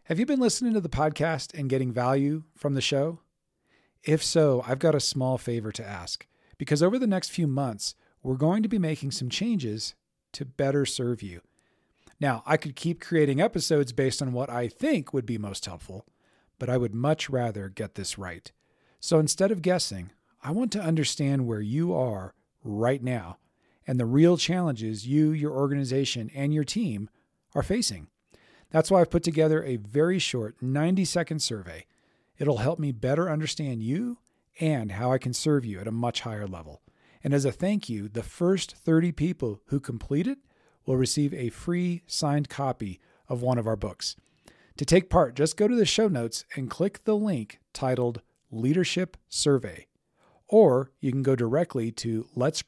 Have you been listening to the podcast and getting value from the show? If so, I've got a small favor to ask, because over the next few months, we're going to be making some changes to better serve you. Now, I could keep creating episodes based on what I think would be most helpful, but I would much rather get this right. So instead of guessing, I want to understand where you are right now and the real challenges you, your organization, and your team are facing. That's why I've put together a very short 90-second survey. It'll help me better understand you and how I can serve you at a much higher level. And as a thank you, the first 30 people who complete it will receive a free signed copy of one of our books. To take part, just go to the show notes and click the link titled Leadership Survey. Or you can go directly to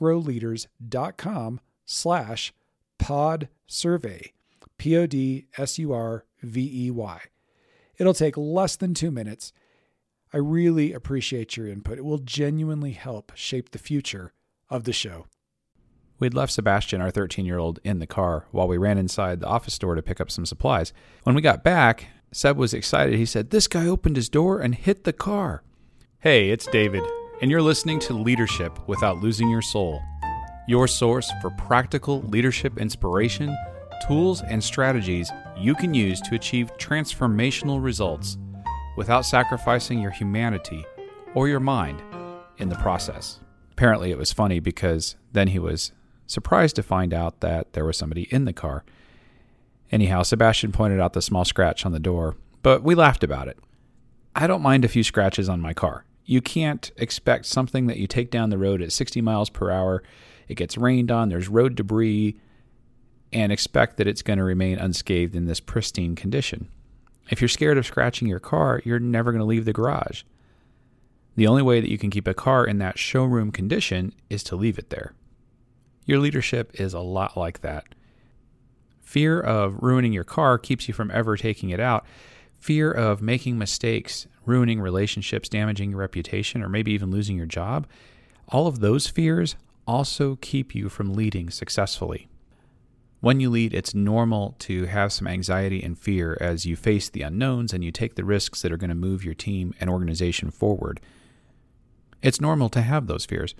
letsgrowleaders.com/podsurvey, PODSURVEY. It'll take less than 2 minutes. I really appreciate your input. It will genuinely help shape the future of the show. We'd left Sebastian, our 13-year-old, in the car while we ran inside the office store to pick up some supplies. When we got back, Seb was excited. He said, "This guy opened his door and hit the car." Hey, it's David, and you're listening to Leadership Without Losing Your Soul, your source for practical leadership inspiration, tools, and strategies you can use to achieve transformational results without sacrificing your humanity or your mind in the process. Apparently, it was funny because then he was surprised to find out that there was somebody in the car. Anyhow, Sebastian pointed out the small scratch on the door, but we laughed about it. I don't mind a few scratches on my car. You can't expect something that you take down the road at 60 miles per hour, it gets rained on, there's road debris, and expect that it's going to remain unscathed in this pristine condition. If you're scared of scratching your car, you're never going to leave the garage. The only way that you can keep a car in that showroom condition is to leave it there. Your leadership is a lot like that. Fear of ruining your car keeps you from ever taking it out. Fear of making mistakes, ruining relationships, damaging your reputation, or maybe even losing your job, all of those fears also keep you from leading successfully. When you lead, it's normal to have some anxiety and fear as you face the unknowns and you take the risks that are going to move your team and organization forward. It's normal to have those fears.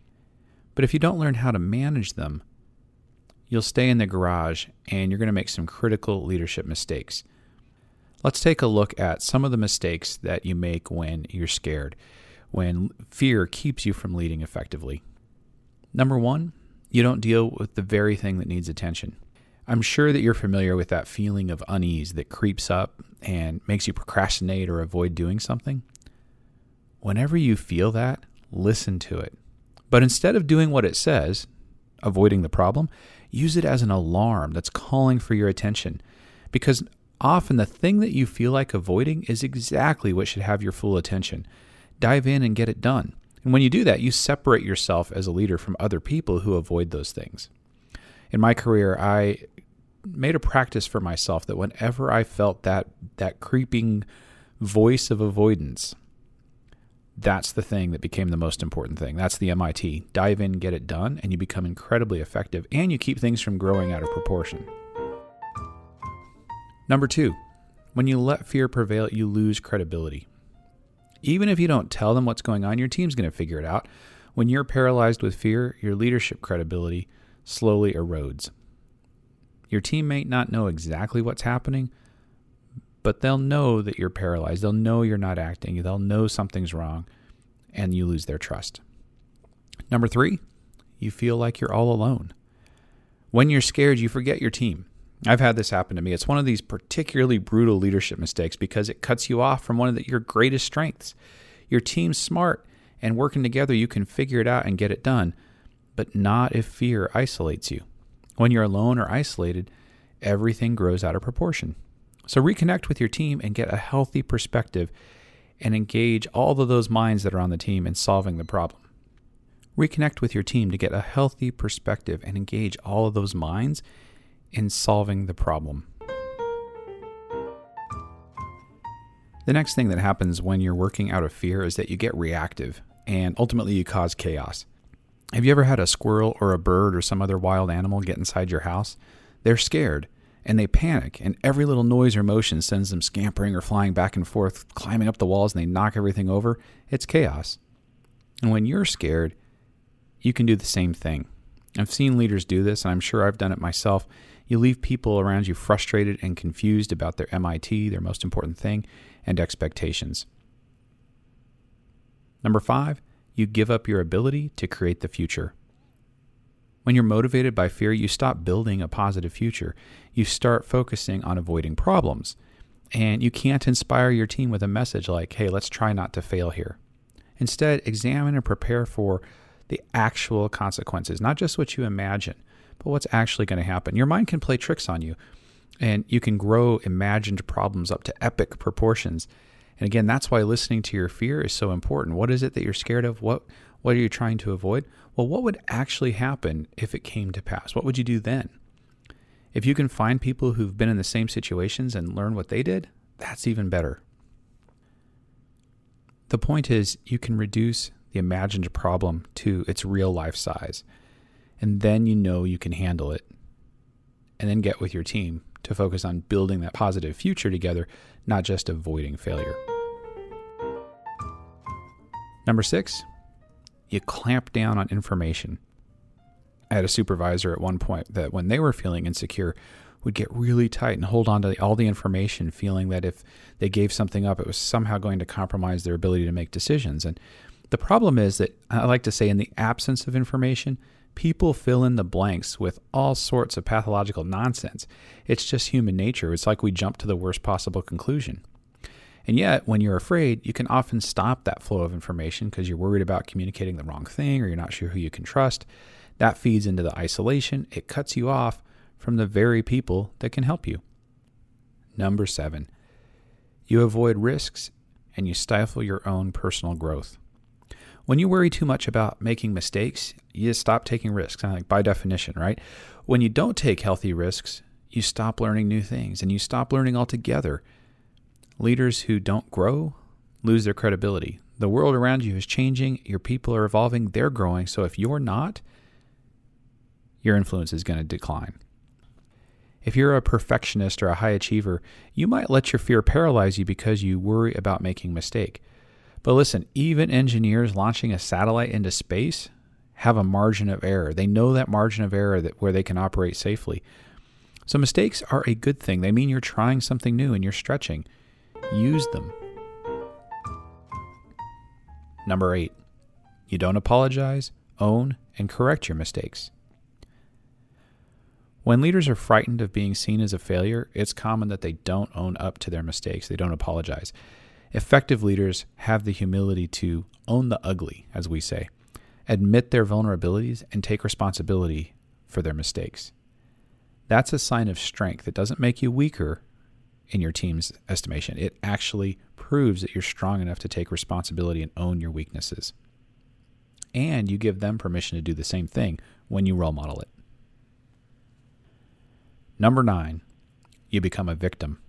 But if you don't learn how to manage them, you'll stay in the garage and you're going to make some critical leadership mistakes. Let's take a look at some of the mistakes that you make when you're scared, when fear keeps you from leading effectively. Number one, you don't deal with the very thing that needs attention. I'm sure that you're familiar with that feeling of unease that creeps up and makes you procrastinate or avoid doing something. Whenever you feel that, listen to it. But instead of doing what it says, avoiding the problem, use it as an alarm that's calling for your attention. Because often the thing that you feel like avoiding is exactly what should have your full attention. Dive in and get it done. And when you do that, you separate yourself as a leader from other people who avoid those things. In my career, I made a practice for myself that whenever I felt that creeping voice of avoidance, that's the thing that became the most important thing. That's the MIT. Dive in, get it done, and you become incredibly effective, and you keep things from growing out of proportion. Number two, when you let fear prevail, you lose credibility. Even if you don't tell them what's going on, your team's going to figure it out. When you're paralyzed with fear, your leadership credibility slowly erodes. Your team may not know exactly what's happening, but they'll know that you're paralyzed. They'll know you're not acting. They'll know something's wrong, and you lose their trust. Number three, you feel like you're all alone. When you're scared, you forget your team. I've had this happen to me. It's one of these particularly brutal leadership mistakes because it cuts you off from one of your greatest strengths. Your team's smart, and working together, you can figure it out and get it done, but not if fear isolates you. When you're alone or isolated, everything grows out of proportion. So reconnect with your team and get a healthy perspective and engage all of those minds that are on the team in solving the problem. Reconnect with your team to get a healthy perspective and engage all of those minds in solving the problem. The next thing that happens when you're working out of fear is that you get reactive and ultimately you cause chaos. Have you ever had a squirrel or a bird or some other wild animal get inside your house? They're scared and they panic, and every little noise or motion sends them scampering or flying back and forth, climbing up the walls, and they knock everything over. It's chaos. And when you're scared, you can do the same thing. I've seen leaders do this, and I'm sure I've done it myself. You leave people around you frustrated and confused about their MIT, their most important thing, and expectations. Number 5, you give up your ability to create the future. When you're motivated by fear, you stop building a positive future. You start focusing on avoiding problems. And you can't inspire your team with a message like, hey, let's try not to fail here. Instead, examine and prepare for the actual consequences, not just what you imagine, but what's actually going to happen. Your mind can play tricks on you, and you can grow imagined problems up to epic proportions. And again, that's why listening to your fear is so important. What is it that you're scared of? What are you trying to avoid? Well, what would actually happen if it came to pass? What would you do then? If you can find people who've been in the same situations and learn what they did, that's even better. The point is, you can reduce the imagined problem to its real life size, and then you know you can handle it. And then get with your team to focus on building that positive future together, not just avoiding failure. Number 6, you clamp down on information. I had a supervisor at one point that when they were feeling insecure would get really tight and hold on to all the information, feeling that if they gave something up, it was somehow going to compromise their ability to make decisions. And the problem is that, I like to say, in the absence of information, people fill in the blanks with all sorts of pathological nonsense. It's just human nature. It's like we jump to the worst possible conclusion. And yet, when you're afraid, you can often stop that flow of information because you're worried about communicating the wrong thing or you're not sure who you can trust. That feeds into the isolation. It cuts you off from the very people that can help you. Number 7, you avoid risks and you stifle your own personal growth. When you worry too much about making mistakes, you stop taking risks, like by definition, right? When you don't take healthy risks, you stop learning new things and you stop learning altogether. Leaders who don't grow lose their credibility. The world around you is changing. Your people are evolving. They're growing. So if you're not, your influence is going to decline. If you're a perfectionist or a high achiever, you might let your fear paralyze you because you worry about making a mistake. But listen, even engineers launching a satellite into space have a margin of error. They know that margin of error where they can operate safely. So mistakes are a good thing. They mean you're trying something new and you're stretching. Use them. Number 8, you don't apologize, own, and correct your mistakes. When leaders are frightened of being seen as a failure, it's common that they don't own up to their mistakes. They don't apologize. Effective leaders have the humility to own the ugly, as we say, admit their vulnerabilities, and take responsibility for their mistakes. That's a sign of strength. It doesn't make you weaker in your team's estimation. It actually proves that you're strong enough to take responsibility and own your weaknesses. And you give them permission to do the same thing when you role model it. Number 9, you become a victim.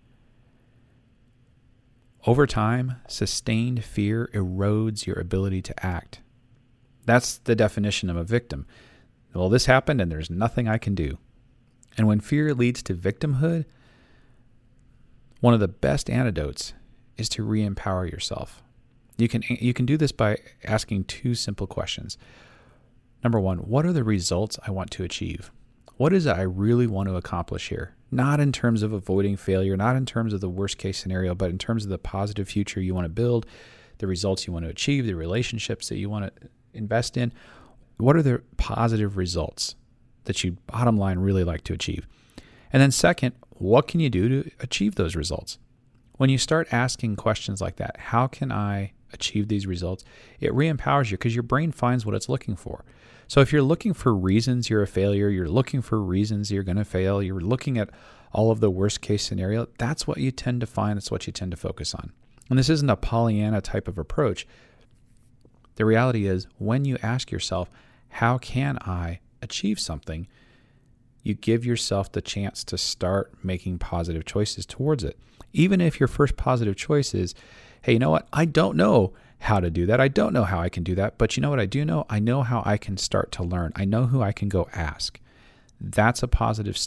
Over time, sustained fear erodes your ability to act. That's the definition of a victim. Well, this happened and there's nothing I can do. And when fear leads to victimhood, one of the best antidotes is to re-empower yourself. You can do this by asking 2 simple questions. Number 1, what are the results I want to achieve? What is it I really want to accomplish here? Not in terms of avoiding failure, not in terms of the worst case scenario, but in terms of the positive future you want to build, the results you want to achieve, the relationships that you want to invest in. What are the positive results that you, bottom line, really like to achieve? And then second, what can you do to achieve those results? When you start asking questions like that, how can I achieve these results? It re-empowers you because your brain finds what it's looking for. So if you're looking for reasons you're a failure, you're looking for reasons you're going to fail, you're looking at all of the worst case scenario, that's what you tend to find. It's what you tend to focus on. And this isn't a Pollyanna type of approach. The reality is when you ask yourself, how can I achieve something? You give yourself the chance to start making positive choices towards it. Even if your first positive choice is, hey, you know what? I don't know how to do that. I don't know how I can do that. But you know what I do know? I know how I can start to learn. I know who I can go ask. That's a positive step.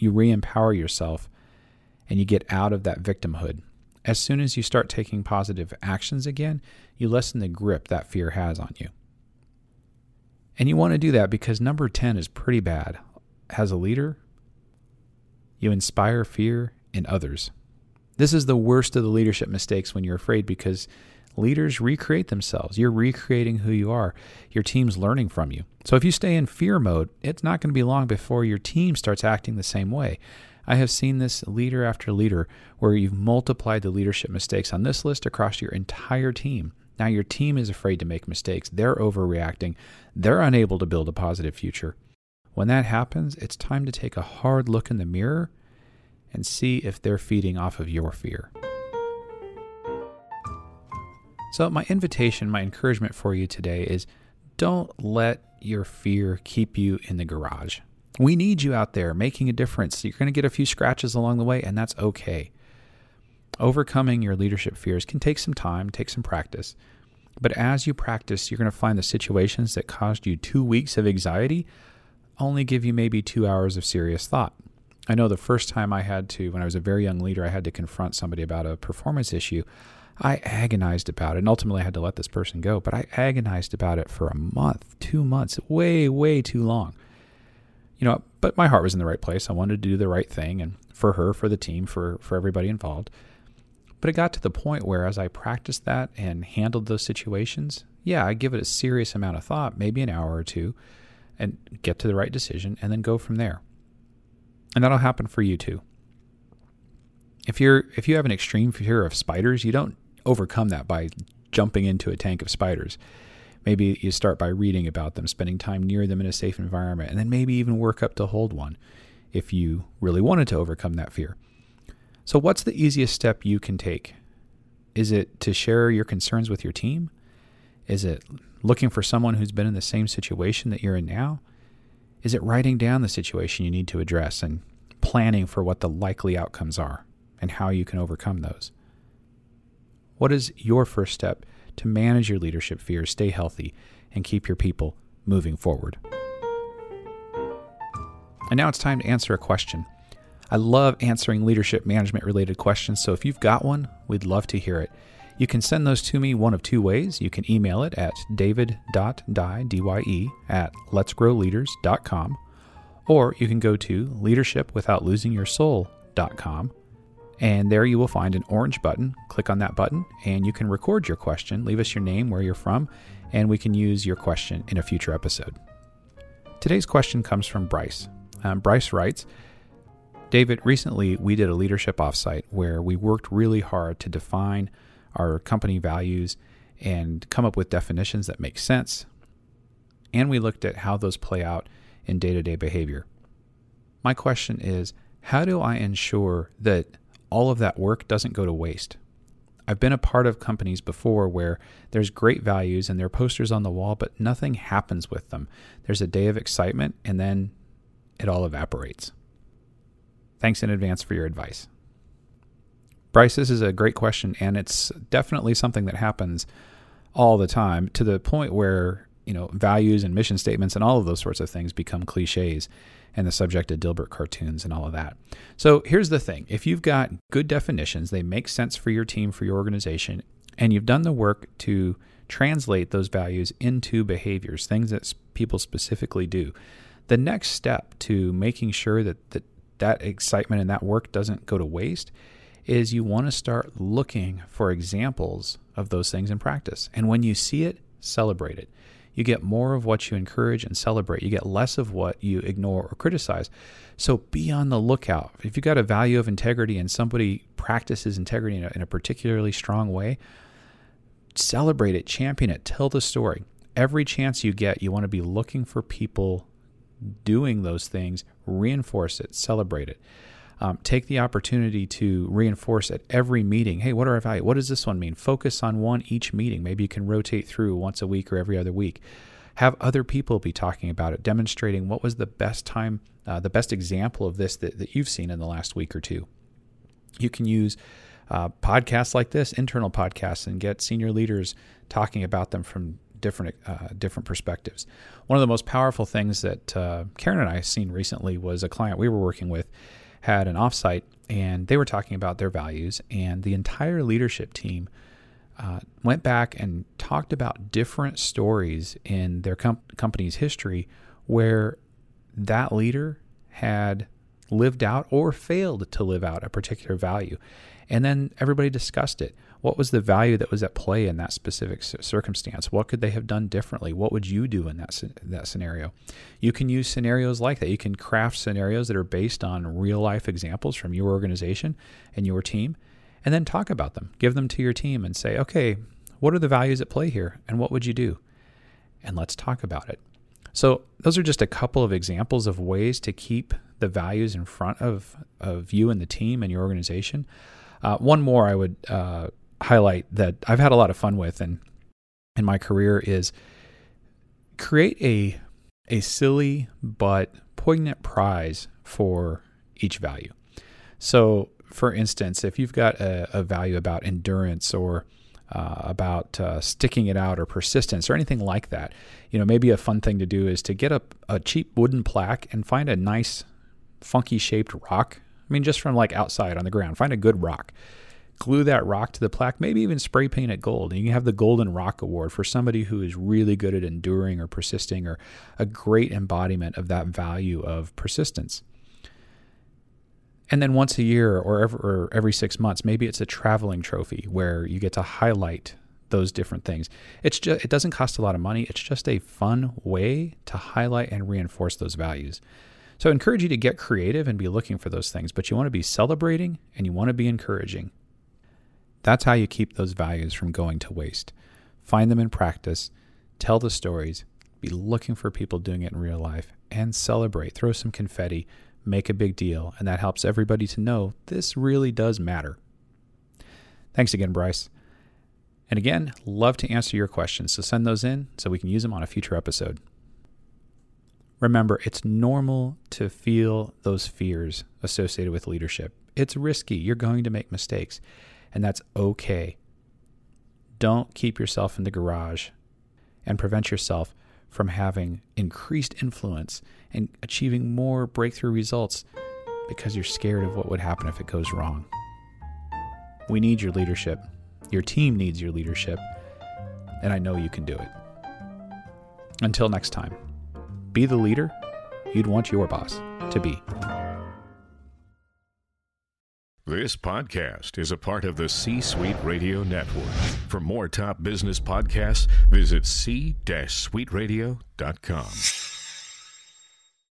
you re-empower yourself and you get out of that victimhood. As soon as you start taking positive actions again, you lessen the grip that fear has on you. And you want to do that because number 10 is pretty bad. As a leader, you inspire fear in others. This is the worst of the leadership mistakes when you're afraid, because leaders recreate themselves. You're recreating who you are. Your team's learning from you. So if you stay in fear mode, it's not going to be long before your team starts acting the same way. I have seen this leader after leader where you've multiplied the leadership mistakes on this list across your entire team. Now your team is afraid to make mistakes. They're overreacting. They're unable to build a positive future. When that happens, it's time to take a hard look in the mirror and see if they're feeding off of your fear. So my invitation, my encouragement for you today is don't let your fear keep you in the garage. We need you out there making a difference. You're going to get a few scratches along the way, and that's okay. Overcoming your leadership fears can take some time, take some practice. But as you practice, you're going to find the situations that caused you 2 weeks of anxiety only give you maybe 2 hours of serious thought. I know the first time I had to, when I was a very young leader, I had to confront somebody about a performance issue. I agonized about it, and ultimately I had to let this person go, but I agonized about it for a month, 2 months, way, way too long. But my heart was in the right place. I wanted to do the right thing, and for her, for the team, for everybody involved. But it got to the point where as I practiced that and handled those situations, I give it a serious amount of thought, maybe an hour or two, and get to the right decision, and then go from there. And that'll happen for you too. If you have an extreme fear of spiders, you don't overcome that by jumping into a tank of spiders. Maybe you start by reading about them, spending time near them in a safe environment, and then maybe even work up to hold one if you really wanted to overcome that fear. So what's the easiest step you can take? Is it to share your concerns with your team? Is it looking for someone who's been in the same situation that you're in now? Is it writing down the situation you need to address and planning for what the likely outcomes are and how you can overcome those? What is your first step to manage your leadership fears, stay healthy, and keep your people moving forward? And now it's time to answer a question. I love answering leadership management related questions, so if you've got one, we'd love to hear it. You can send those to me one of two ways. You can email it at david.dye@letsgrowleaders.com, or you can go to leadershipwithoutlosingyyoursoul.com, and there you will find an orange button. Click on that button, and you can record your question. Leave us your name, where you're from, and we can use your question in a future episode. Today's question comes from Bryce. Bryce writes, David, recently we did a leadership offsite where we worked really hard to define our company values and come up with definitions that make sense. And we looked at how those play out in day-to-day behavior. My question is, how do I ensure that all of that work doesn't go to waste? I've been a part of companies before where there's great values and there are posters on the wall, but nothing happens with them. There's a day of excitement and then it all evaporates. Thanks in advance for your advice. Bryce, this is a great question, and it's definitely something that happens all the time, to the point where, values and mission statements and all of those sorts of things become cliches and the subject of Dilbert cartoons and all of that. So here's the thing. If you've got good definitions, they make sense for your team, for your organization, and you've done the work to translate those values into behaviors, things that people specifically do, the next step to making sure that excitement and that work doesn't go to waste is you want to start looking for examples of those things in practice. And when you see it, celebrate it. You get more of what you encourage and celebrate. You get less of what you ignore or criticize. So be on the lookout. If you've got a value of integrity and somebody practices integrity in a particularly strong way, celebrate it, champion it, tell the story. Every chance you get, you want to be looking for people doing those things, reinforce it, celebrate it. Take the opportunity to reinforce at every meeting. Hey, what are our values? What does this one mean? Focus on one each meeting. Maybe you can rotate through once a week or every other week. Have other people be talking about it, demonstrating what was the best time, the best example of this that you've seen in the last week or two. You can use podcasts like this, internal podcasts, and get senior leaders talking about them from different perspectives. One of the most powerful things that Karen and I have seen recently was a client we were working with had an offsite, and they were talking about their values, and the entire leadership team went back and talked about different stories in their company's history where that leader had lived out or failed to live out a particular value. And then everybody discussed it. What was the value that was at play in that specific circumstance? What could they have done differently? What would you do in that scenario? You can use scenarios like that. You can craft scenarios that are based on real life examples from your organization and your team, and then talk about them. Give them to your team and say, okay, what are the values at play here? And what would you do? And let's talk about it. So those are just a couple of examples of ways to keep the values in front of you and the team and your organization. One more I would highlight that I've had a lot of fun with in my career is create a silly but poignant prize for each value. So, for instance, if you've got a value about endurance or about sticking it out or persistence or anything like that, maybe a fun thing to do is to get a cheap wooden plaque and find a nice funky shaped rock. I mean, just from like outside on the ground, find a good rock, glue that rock to the plaque, maybe even spray paint it gold. And you can have the Golden Rock Award for somebody who is really good at enduring or persisting, or a great embodiment of that value of persistence. And then once a year or every 6 months, maybe it's a traveling trophy where you get to highlight those different things. It doesn't cost a lot of money. It's just a fun way to highlight and reinforce those values. So I encourage you to get creative and be looking for those things, but you want to be celebrating and you want to be encouraging. That's how you keep those values from going to waste. Find them in practice, tell the stories, be looking for people doing it in real life, and celebrate. Throw some confetti, make a big deal, and that helps everybody to know this really does matter. Thanks again, Bryce. And again, love to answer your questions, so send those in so we can use them on a future episode. Remember, it's normal to feel those fears associated with leadership. It's risky. You're going to make mistakes, and that's okay. Don't keep yourself in the garage and prevent yourself from having increased influence and achieving more breakthrough results because you're scared of what would happen if it goes wrong. We need your leadership. Your team needs your leadership, and I know you can do it. Until next time, be the leader you'd want your boss to be. This podcast is a part of the C-Suite Radio Network. For more top business podcasts, visit c-suiteradio.com.